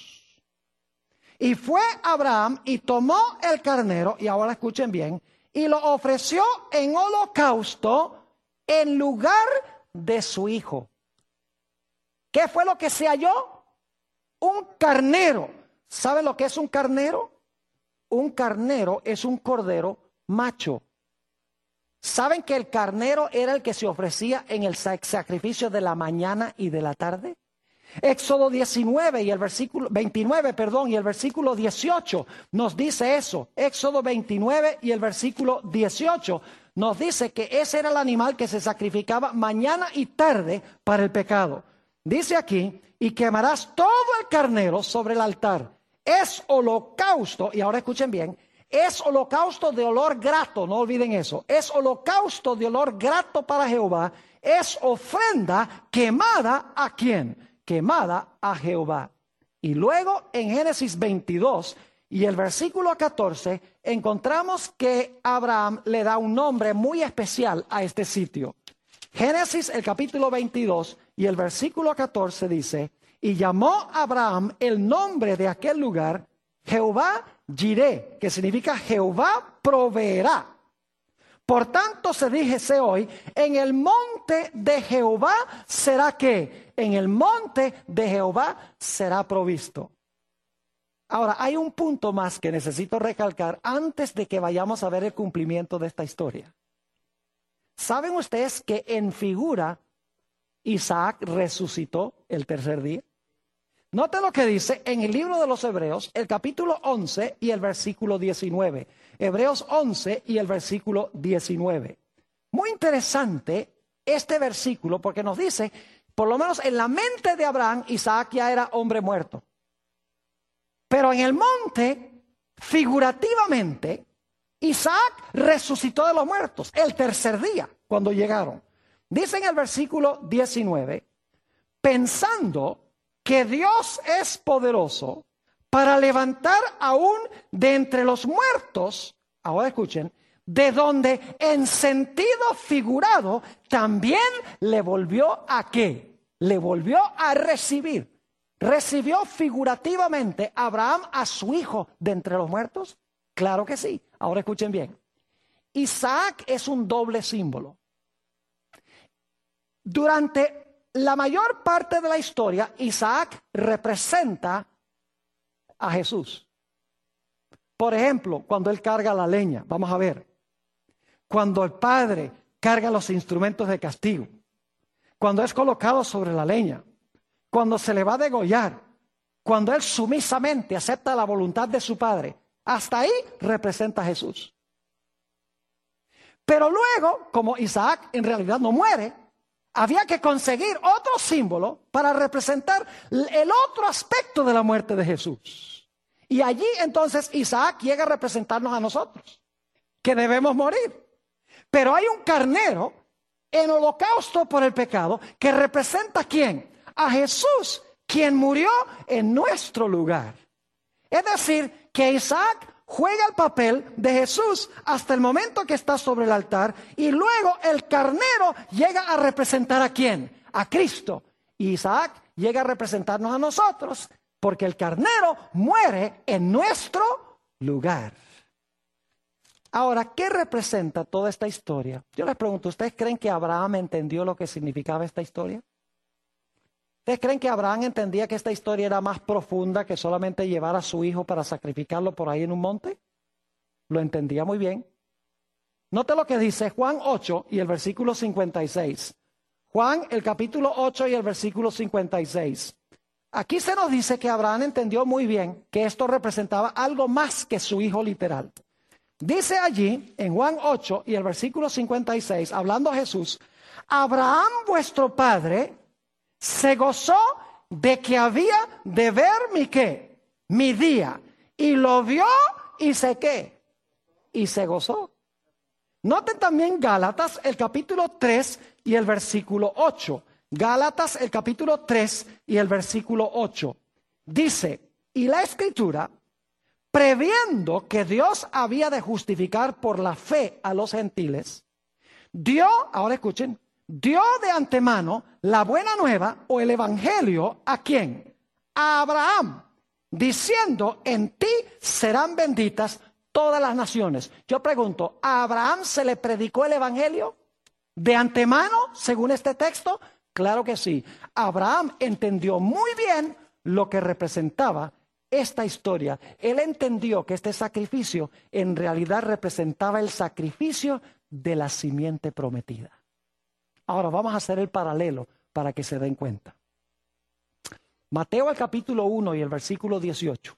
[SPEAKER 1] Y fue Abraham y tomó el carnero, y ahora escuchen bien, y lo ofreció en holocausto en lugar de su hijo. ¿Qué fue lo que se halló? Un carnero. ¿Saben lo que es un carnero? Un carnero es un cordero macho. ¿Saben que el carnero era el que se ofrecía en el sacrificio de la mañana y de la tarde? Éxodo 19 y el versículo 29, y el versículo 18 nos dice eso. Éxodo 29 y el versículo 18 nos dice que ese era el animal que se sacrificaba mañana y tarde para el pecado. Dice aquí, y quemarás todo el carnero sobre el altar. Es holocausto, y ahora escuchen bien, es holocausto de olor grato, no olviden eso. Es holocausto de olor grato para Jehová. Es ofrenda quemada ¿a quién? Quemada a Jehová. Y luego en Génesis 22 y el versículo 14, encontramos que Abraham le da un nombre muy especial a este sitio. Génesis, el capítulo 22 y el versículo 14 dice, y llamó Abraham el nombre de aquel lugar Jehová Jireh, que significa Jehová proveerá. Por tanto se dijese hoy, en el monte de Jehová será que, en el monte de Jehová será provisto. Ahora, hay un punto más que necesito recalcar antes de que vayamos a ver el cumplimiento de esta historia. ¿Saben ustedes que en figura Isaac resucitó el tercer día? Note lo que dice en el libro de los Hebreos, el capítulo 11 y el versículo 19. Hebreos 11 y el versículo 19. Muy interesante este versículo porque nos dice, por lo menos en la mente de Abraham, Isaac ya era hombre muerto. Pero en el monte, figurativamente, Isaac resucitó de los muertos el tercer día cuando llegaron. Dice en el versículo 19, pensando que Dios es poderoso para levantar aún de entre los muertos, ahora escuchen, de donde en sentido figurado también le volvió a ¿qué? Le volvió a recibir. ¿Recibió figurativamente Abraham a su hijo de entre los muertos? Claro que sí. Ahora escuchen bien. Isaac es un doble símbolo. Durante la mayor parte de la historia, Isaac representa a Jesús. Por ejemplo, cuando él carga la leña, vamos a ver. Cuando el padre carga los instrumentos de castigo. Cuando es colocado sobre la leña. Cuando se le va a degollar. Cuando él sumisamente acepta la voluntad de su padre. Hasta ahí representa a Jesús. Pero luego, como Isaac en realidad no muere, había que conseguir otro símbolo para representar el otro aspecto de la muerte de Jesús. Y allí entonces Isaac llega a representarnos a nosotros, que debemos morir. Pero hay un carnero en holocausto por el pecado que representa ¿a quién? A Jesús, quien murió en nuestro lugar. Es decir, que Isaac juega el papel de Jesús hasta el momento que está sobre el altar y luego el carnero llega a representar ¿a quién? A Cristo. Y Isaac llega a representarnos a nosotros porque el carnero muere en nuestro lugar. Ahora, ¿qué representa toda esta historia? Yo les pregunto, ¿ustedes creen que Abraham entendió lo que significaba esta historia? ¿Ustedes creen que Abraham entendía que esta historia era más profunda que solamente llevar a su hijo para sacrificarlo por ahí en un monte? Lo entendía muy bien. Note lo que dice Juan 8 y el versículo 56. Juan, el capítulo 8 y el versículo 56. Aquí se nos dice que Abraham entendió muy bien que esto representaba algo más que su hijo literal. Dice allí, en Juan 8 y el versículo 56, hablando a Jesús, Abraham vuestro padre se gozó de que había de ver mi qué, mi día, y lo vio y se qué, y se gozó. Noten también Gálatas, el capítulo 3 y el versículo 8. Gálatas, el capítulo 3 y el versículo 8. Dice, y la Escritura, previendo que Dios había de justificar por la fe a los gentiles, dio, ahora escuchen, dio de antemano la buena nueva o el evangelio ¿a quién? A Abraham, diciendo, en ti serán benditas todas las naciones. Yo pregunto, ¿a Abraham se le predicó el evangelio de antemano, según este texto? Claro que sí. Abraham entendió muy bien lo que representaba esta historia. Él entendió que este sacrificio en realidad representaba el sacrificio de la simiente prometida. Ahora vamos a hacer el paralelo para que se den cuenta. Mateo el capítulo 1 y el versículo 18.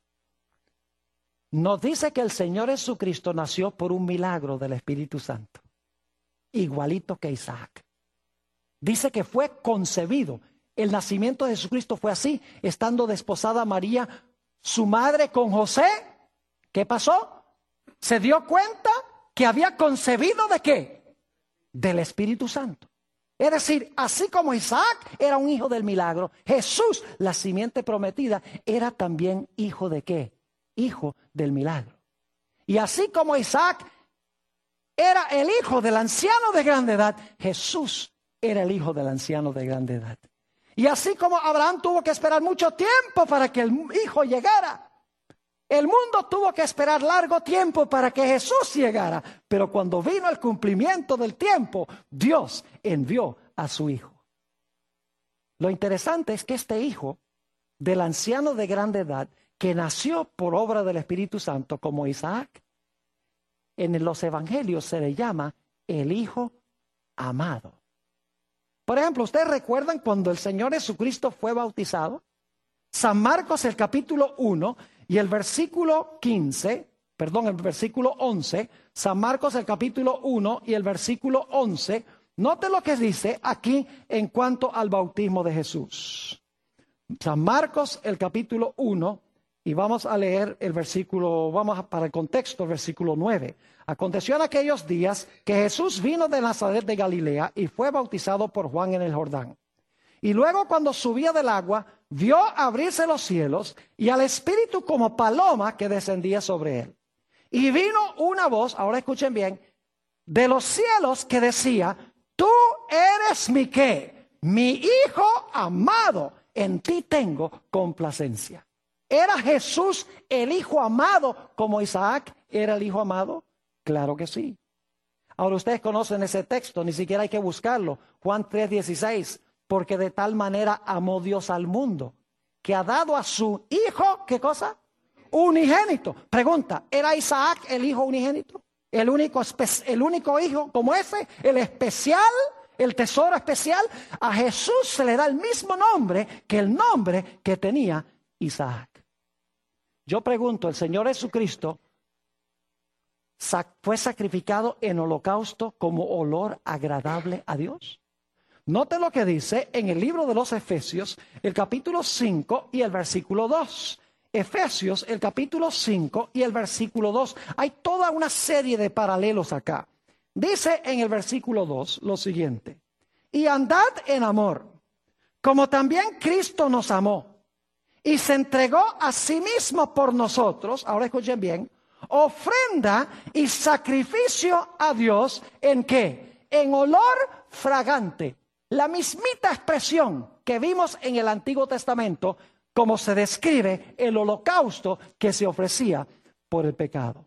[SPEAKER 1] Nos dice que el Señor Jesucristo nació por un milagro del Espíritu Santo. Igualito que Isaac. Dice que fue concebido. El nacimiento de Jesucristo fue así, estando desposada María, su madre, con José. ¿Qué pasó? Se dio cuenta que había concebido ¿de qué? Del Espíritu Santo. Es decir, así como Isaac era un hijo del milagro, Jesús, la simiente prometida, era también hijo ¿de qué? hijo del milagro. Y así como Isaac era el hijo del anciano de grande edad, Jesús era el hijo del anciano de grande edad. Y así como Abraham tuvo que esperar mucho tiempo para que el hijo llegara, el mundo tuvo que esperar largo tiempo para que Jesús llegara. Pero cuando vino el cumplimiento del tiempo, Dios envió a su hijo. Lo interesante es que este hijo del anciano de grande edad, que nació por obra del Espíritu Santo como Isaac, en los evangelios se le llama el hijo amado. Por ejemplo, ¿ustedes recuerdan cuando el Señor Jesucristo fue bautizado? San Marcos, el capítulo 1 y el versículo 11, San Marcos, el capítulo 1 y el versículo 11, note lo que dice aquí en cuanto al bautismo de Jesús. San Marcos, el capítulo 1, y vamos a leer el versículo, para el contexto, el versículo 9. Aconteció en aquellos días que Jesús vino de Nazaret de Galilea y fue bautizado por Juan en el Jordán. Y luego cuando subía del agua, vio abrirse los cielos y al Espíritu como paloma que descendía sobre él. Y vino una voz, ahora escuchen bien, de los cielos que decía: tú eres mi ¿qué? Mi hijo amado, en ti tengo complacencia. ¿Era Jesús el hijo amado como Isaac era el hijo amado? Claro que sí. Ahora ustedes conocen ese texto, ni siquiera hay que buscarlo. Juan 3:16, porque de tal manera amó Dios al mundo, que ha dado a su hijo, ¿qué cosa? Unigénito. Pregunta, ¿era Isaac el hijo unigénito? El único hijo como ese, el especial, el tesoro especial. A Jesús se le da el mismo nombre que el nombre que tenía Isaac. Yo pregunto, ¿el Señor Jesucristo fue sacrificado en holocausto como olor agradable a Dios? Note lo que dice en el libro de los Efesios, el capítulo 5 y el versículo 2. Efesios, el capítulo 5 y el versículo 2. Hay toda una serie de paralelos acá. Dice en el versículo 2 lo siguiente: y andad en amor, como también Cristo nos amó, y se entregó a sí mismo por nosotros. Ahora escuchen bien: ofrenda y sacrificio a Dios, ¿en qué? En olor fragante. La mismita expresión que vimos en el Antiguo Testamento, como se describe el holocausto que se ofrecía por el pecado.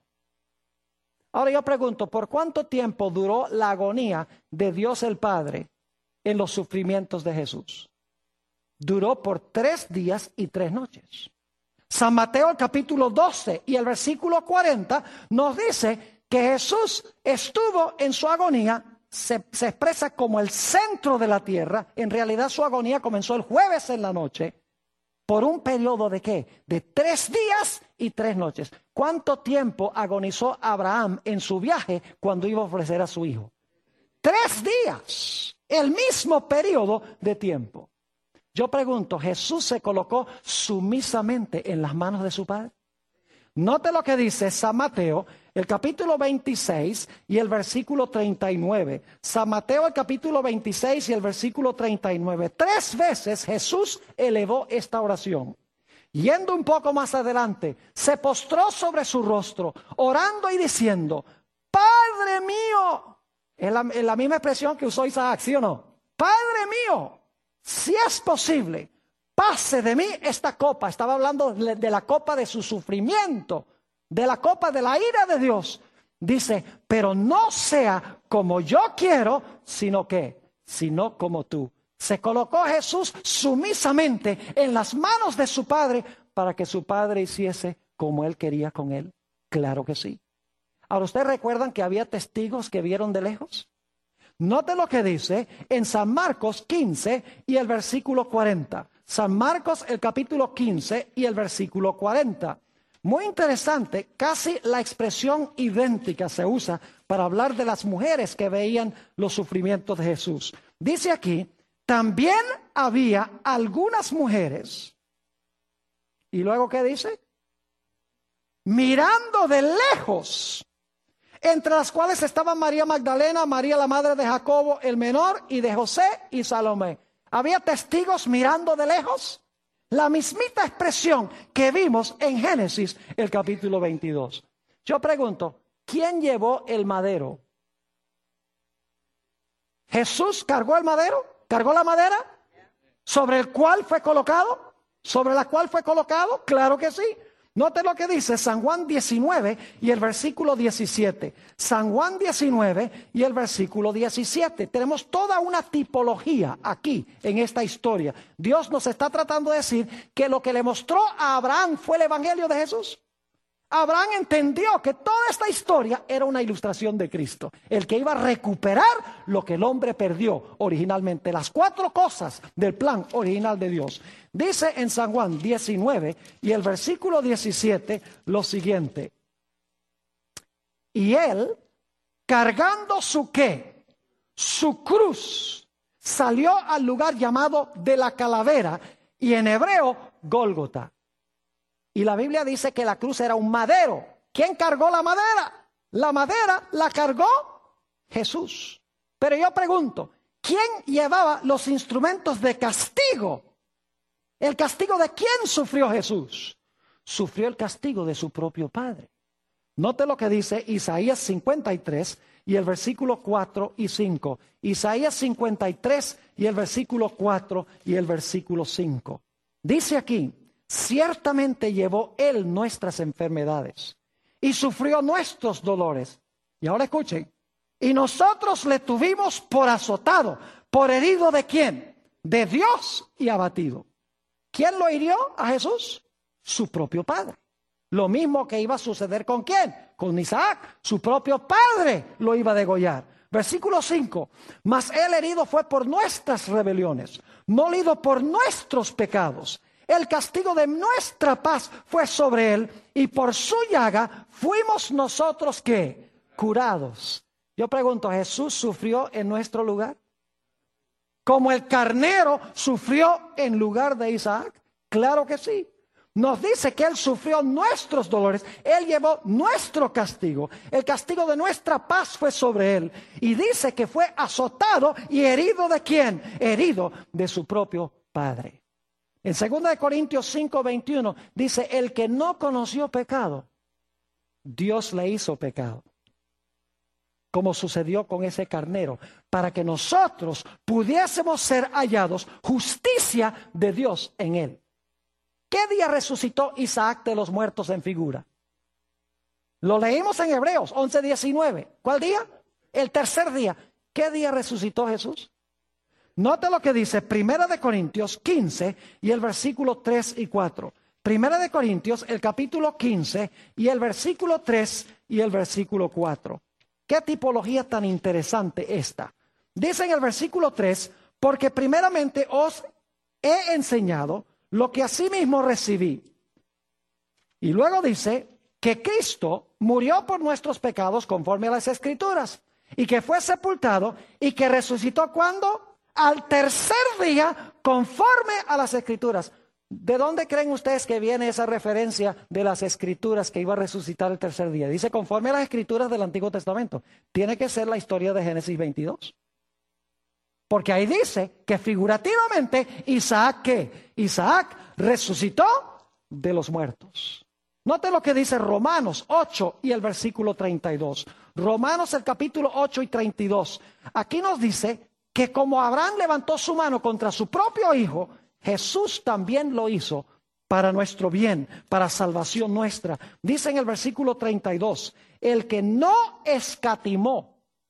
[SPEAKER 1] Ahora yo pregunto, ¿por cuánto tiempo duró la agonía de Dios el Padre en los sufrimientos de Jesús? Duró por 3 días y 3 noches. San Mateo, el capítulo 12 y el versículo 40 nos dice que Jesús estuvo en su agonía. Se expresa como el centro de la tierra. En realidad su agonía comenzó el jueves en la noche. ¿Por un periodo de qué? De 3 días y 3 noches. ¿Cuánto tiempo agonizó Abraham en su viaje cuando iba a ofrecer a su hijo? 3 días. El mismo periodo de tiempo. Yo pregunto, ¿Jesús se colocó sumisamente en las manos de su Padre? Note lo que dice San Mateo, el capítulo 26 y el versículo 39. San Mateo, el capítulo 26 y el versículo 39. 3 veces Jesús elevó esta oración. Yendo un poco más adelante, se postró sobre su rostro, orando y diciendo: Padre mío. Es la misma expresión que usó Isaac, ¿sí o no? Padre mío, si es posible, pase de mí esta copa. Estaba hablando de la copa de su sufrimiento, de la copa de la ira de Dios. Dice, pero no sea como yo quiero, sino como tú. Se colocó Jesús sumisamente en las manos de su Padre para que su Padre hiciese como Él quería con Él. Claro que sí. Ahora, ¿ustedes recuerdan que había testigos que vieron de lejos? Note lo que dice en San Marcos 15 y el versículo 40. San Marcos, el capítulo 15 y el versículo 40. Muy interesante, casi la expresión idéntica se usa para hablar de las mujeres que veían los sufrimientos de Jesús. Dice aquí, también había algunas mujeres. ¿Y luego qué dice? Mirando de lejos, entre las cuales estaban María Magdalena, María la madre de Jacobo el menor y de José y Salomé. ¿Había testigos mirando de lejos? La mismita expresión que vimos en Génesis, el capítulo 22. Yo pregunto, ¿quién llevó el madero? ¿Jesús cargó el madero? ¿Cargó la madera? ¿Sobre el cual fue colocado? ¿Sobre la cual fue colocado? Claro que sí. Note lo que dice San Juan 19 y el versículo 17. San Juan 19 y el versículo 17. Tenemos toda una tipología aquí en esta historia. Dios nos está tratando de decir que lo que le mostró a Abraham fue el evangelio de Jesús. Abraham entendió que toda esta historia era una ilustración de Cristo, el que iba a recuperar lo que el hombre perdió originalmente, las 4 cosas del plan original de Dios. Dice en San Juan 19 y el versículo 17 lo siguiente: y él, cargando su ¿qué? Su cruz, salió al lugar llamado de la calavera, y en hebreo Gólgota. Y la Biblia dice que la cruz era un madero. ¿Quién cargó la madera? La madera la cargó Jesús. Pero yo pregunto, ¿quién llevaba los instrumentos de castigo? ¿El castigo de quién sufrió Jesús? Sufrió el castigo de su propio Padre. Note lo que dice Isaías 53 y el versículo 4 y 5. Isaías 53 y el versículo 4 y el versículo 5. Dice aquí: ciertamente llevó él nuestras enfermedades y sufrió nuestros dolores. Y ahora escuchen: y nosotros le tuvimos por azotado, por herido ¿de quién? De Dios y abatido. ¿Quién lo hirió a Jesús? Su propio padre. Lo mismo que iba a suceder ¿con quién? Con Isaac. Su propio padre lo iba a degollar. Versículo 5: mas él herido fue por nuestras rebeliones, molido por nuestros pecados. El castigo de nuestra paz fue sobre él, y por su llaga fuimos nosotros ¿qué? Curados. Yo pregunto, ¿Jesús sufrió en nuestro lugar? ¿Como el carnero sufrió en lugar de Isaac? Claro que sí. Nos dice que él sufrió nuestros dolores, él llevó nuestro castigo. El castigo de nuestra paz fue sobre él. Y dice que fue azotado y herido ¿de quién? Herido de su propio Padre. En 2 Corintios 5:21 dice: el que no conoció pecado, Dios le hizo pecado, como sucedió con ese carnero, para que nosotros pudiésemos ser hallados justicia de Dios en él. ¿Qué día resucitó Isaac de los muertos en figura? Lo leímos en Hebreos 11:19. ¿Cuál día? El tercer día. ¿Qué día resucitó Jesús? Note lo que dice 1 Corintios 15 y el versículo 3 y 4. 1 Corintios, el capítulo 15 y el versículo 3 y el versículo 4. ¿Qué tipología tan interesante esta? Dice en el versículo 3: porque primeramente os he enseñado lo que asimismo recibí. Y luego dice que Cristo murió por nuestros pecados conforme a las Escrituras, y que fue sepultado y que resucitó ¿cuándo? Al tercer día conforme a las Escrituras. ¿De dónde creen ustedes que viene esa referencia de las Escrituras que iba a resucitar el tercer día? Dice conforme a las Escrituras del Antiguo Testamento. Tiene que ser la historia de Génesis 22. Porque ahí dice que figurativamente Isaac ¿qué? Isaac resucitó de los muertos. Note lo que dice Romanos 8 y el versículo 32. Romanos el capítulo 8 y 32. Aquí nos dice que como Abraham levantó su mano contra su propio hijo, Jesús también lo hizo para nuestro bien, para salvación nuestra. Dice en el versículo 32, el que no escatimó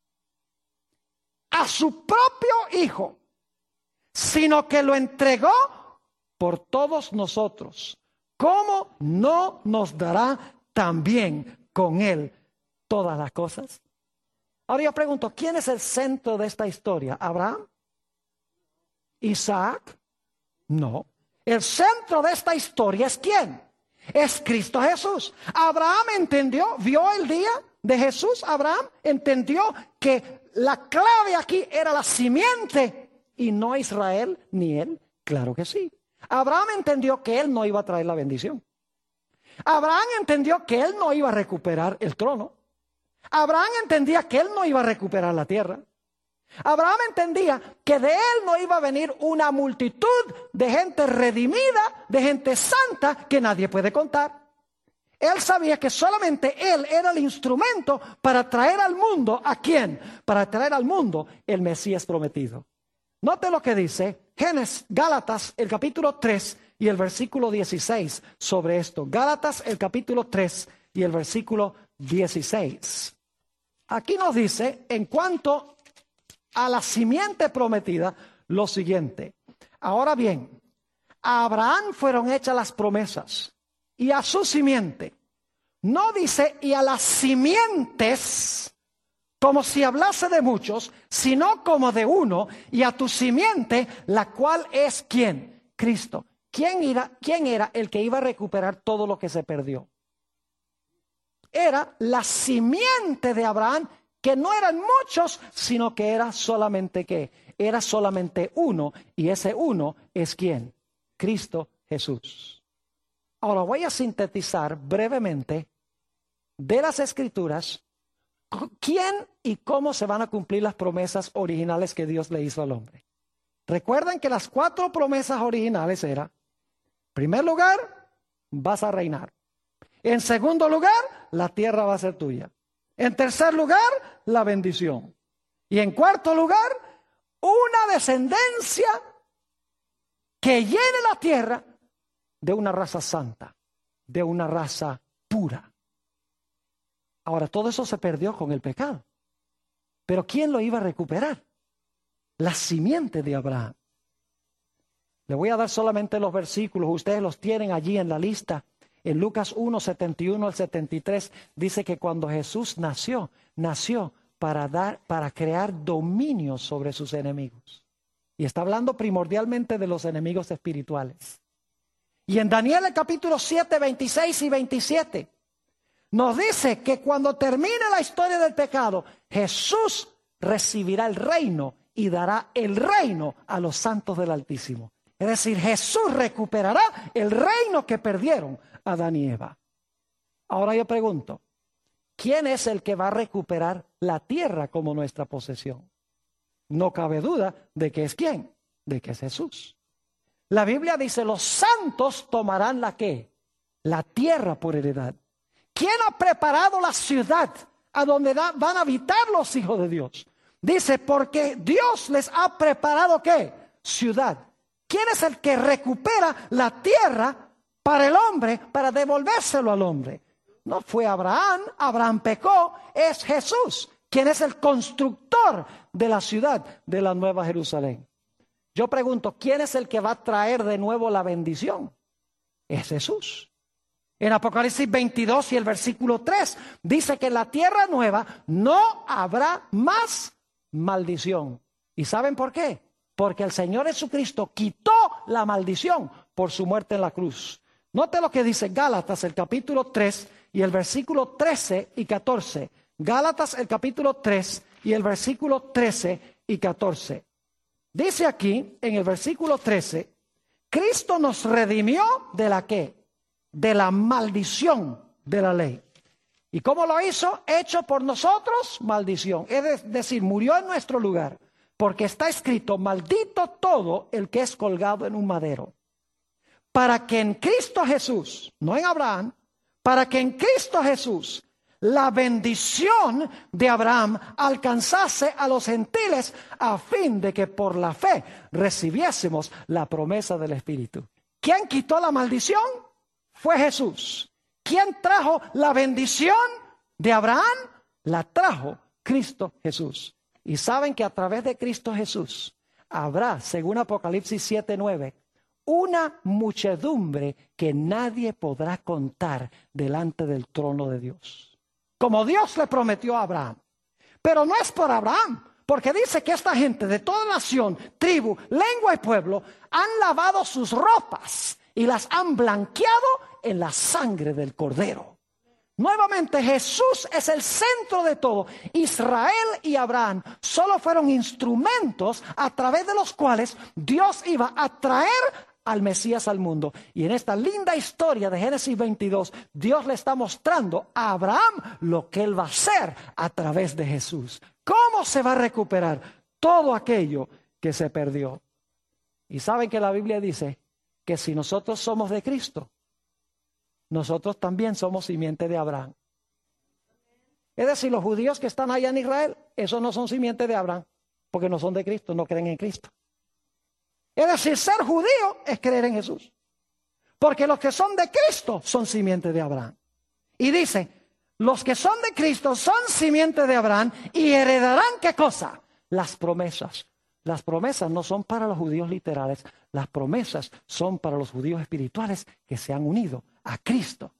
[SPEAKER 1] a su propio hijo, sino que lo entregó por todos nosotros, ¿cómo no nos dará también con él todas las cosas? Ahora yo pregunto, ¿quién es el centro de esta historia? ¿Abraham? ¿Isaac? No. El centro de esta historia es ¿quién? Es Cristo Jesús. Abraham entendió, vio el día de Jesús. Abraham entendió que la clave aquí era la simiente y no Israel ni él. Claro que sí. Abraham entendió que él no iba a traer la bendición. Abraham entendió que él no iba a recuperar el trono. Abraham entendía que él no iba a recuperar la tierra. Abraham entendía que de él no iba a venir una multitud de gente redimida, de gente santa que nadie puede contar. Él sabía que solamente él era el instrumento para traer al mundo, ¿a quién? Para traer al mundo el Mesías prometido. Note lo que dice Gálatas, el capítulo 3 y el versículo 16 sobre esto. Gálatas, el capítulo 3 y el versículo 16. Aquí nos dice, en cuanto a la simiente prometida, lo siguiente. Ahora bien, a Abraham fueron hechas las promesas y a su simiente. No dice y a las simientes, como si hablase de muchos, sino como de uno, y a tu simiente, la cual es ¿quién? Cristo. ¿Quién era el que iba a recuperar todo lo que se perdió? Era la simiente de Abraham, que no eran muchos, sino que era solamente ¿qué? Era solamente uno, y ese uno es ¿quién? Cristo Jesús. Ahora voy a sintetizar brevemente de las Escrituras quién y cómo se van a cumplir las promesas originales que Dios le hizo al hombre. Recuerden que las 4 promesas originales eran: en primer lugar, vas a reinar. En segundo lugar, la tierra va a ser tuya. En tercer lugar, la bendición. Y en cuarto lugar, una descendencia que llene la tierra de una raza santa, de una raza pura. Ahora, todo eso se perdió con el pecado. Pero ¿quién lo iba a recuperar? La simiente de Abraham. Le voy a dar solamente los versículos, ustedes los tienen allí en la lista. En Lucas 1, 71 al 73, dice que cuando Jesús nació para crear dominio sobre sus enemigos. Y está hablando primordialmente de los enemigos espirituales. Y en Daniel el capítulo 7, 26 y 27, nos dice que cuando termine la historia del pecado, Jesús recibirá el reino y dará el reino a los santos del Altísimo. Es decir, Jesús recuperará el reino que perdieron Adán y Eva. Ahora yo pregunto, ¿quién es el que va a recuperar la tierra como nuestra posesión? No cabe duda de que es ¿quién? De que es Jesús. La Biblia dice, los santos tomarán ¿la qué? La tierra por heredad. ¿Quién ha preparado la ciudad a donde van a habitar los hijos de Dios? Dice, porque Dios les ha preparado ¿qué? Ciudad. ¿Quién es el que recupera la tierra para el hombre, para devolvérselo al hombre? No fue Abraham, Abraham pecó, es Jesús, quien es el constructor de la ciudad de la Nueva Jerusalén. Yo pregunto, ¿quién es el que va a traer de nuevo la bendición? Es Jesús. En Apocalipsis 22 y el versículo 3 dice que en la tierra nueva no habrá más maldición. ¿Y saben por qué? Porque el Señor Jesucristo quitó la maldición por su muerte en la cruz. Note lo que dice Gálatas, el capítulo 3 y el versículo 13 y 14. Gálatas, el capítulo 3 y el versículo 13 y 14. Dice aquí, en el versículo 13, Cristo nos redimió de la ¿qué? De la maldición de la ley. ¿Y cómo lo hizo? Hecho por nosotros maldición. Es decir, murió en nuestro lugar. Porque está escrito, maldito todo el que es colgado en un madero. Para que en Cristo Jesús, no en Abraham, para que en Cristo Jesús la bendición de Abraham alcanzase a los gentiles a fin de que por la fe recibiésemos la promesa del Espíritu. ¿Quién quitó la maldición? Fue Jesús. ¿Quién trajo la bendición de Abraham? La trajo Cristo Jesús. Y saben que a través de Cristo Jesús habrá, según Apocalipsis 7:9, una muchedumbre que nadie podrá contar delante del trono de Dios. Como Dios le prometió a Abraham. Pero no es por Abraham, porque dice que esta gente de toda nación, tribu, lengua y pueblo han lavado sus ropas y las han blanqueado en la sangre del Cordero. Nuevamente Jesús es el centro de todo. Israel y Abraham solo fueron instrumentos a través de los cuales Dios iba a traer al Mesías al mundo. Y en esta linda historia de Génesis 22, Dios le está mostrando a Abraham lo que él va a hacer a través de Jesús. ¿Cómo se va a recuperar todo aquello que se perdió. Y saben que la Biblia dice que si nosotros somos de Cristo, nosotros también somos simiente de Abraham. Es decir, los judíos que están allá en Israel, esos no son simiente de Abraham, porque no son de Cristo, no creen en Cristo. Es decir, ser judío es creer en Jesús. Porque los que son de Cristo son simiente de Abraham. Y dice, los que son de Cristo son simiente de Abraham y heredarán, ¿qué cosa? Las promesas. Las promesas no son para los judíos literales, las promesas son para los judíos espirituales que se han unido a Cristo